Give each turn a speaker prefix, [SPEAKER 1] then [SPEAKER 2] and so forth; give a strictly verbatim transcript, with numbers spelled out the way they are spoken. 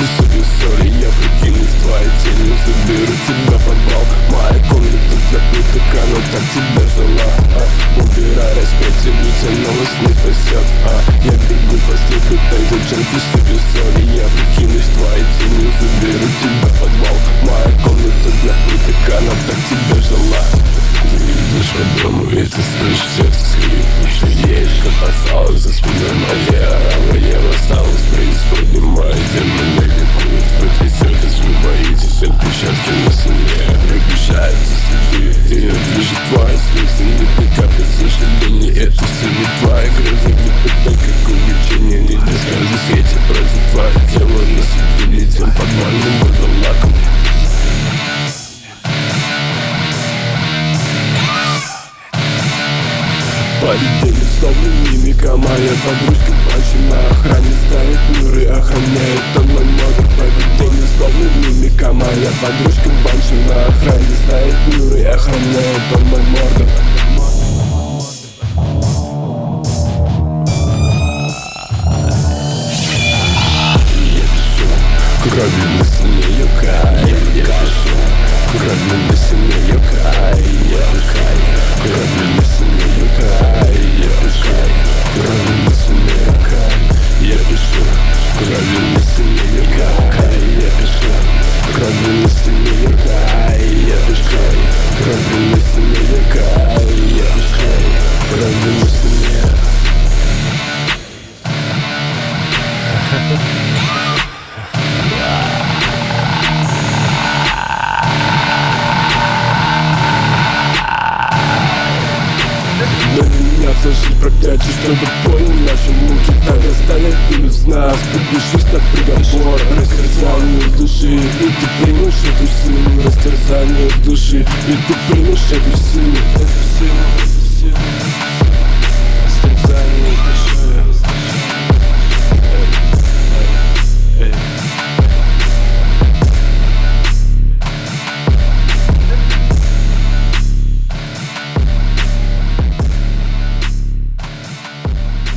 [SPEAKER 1] себе соли, я прикинусь твоей тенью, заберу тебя в подвал. Моя комната для пыток, она так тебя ждала. а, Убирай распятие, вытянулась, не спасет. а, Я бегу по следу той девчонки себе соли, я прикинусь твоей тенью, заберу тебя в подвал. Моя комната для пыток, она так тебя ждала. Ты идешь по дому и ты слышишь сердце скрип. Еще едешь, как осталось за спиной моей оравы. Я осталась преисподней, мои демоны ликуют. Вы трясетесь, вы боитесь отпечатки на стене. Приближаются следы, где движет твои слезы. Не ты капли сожалений, это все не твои грозы. Где-то так, как увлечение, не для сказы свете. Против твое тело на себе тем подвальным водолаком. Поведение словно мимика, моя подружка панчи на охране ставит миры, охраняет он мой модер. Поведение словно мимика, моя подружка панчи на охране ставит миры, охраняет он мой модер. Кровью на стене юкай, я пишу. Кровью на стене юкай, я пускай. Кровью на стене юкай, я пускай. Кровью на стене юкай, я пишу. Кровью на стене юкай, я пишу. Кровью на стене юкай, я пускай. Кровью на стене юкай, я пускай. Кровью на стене. На меня вся жизнь проклятие, чтобы понял наши муки. Так оставят без нас, подпишись на приговор. Растерзание души, и ты примешь эту силу. Растерзание души, и ты примешь эту силу. Эту силу, эту силу. Растерзание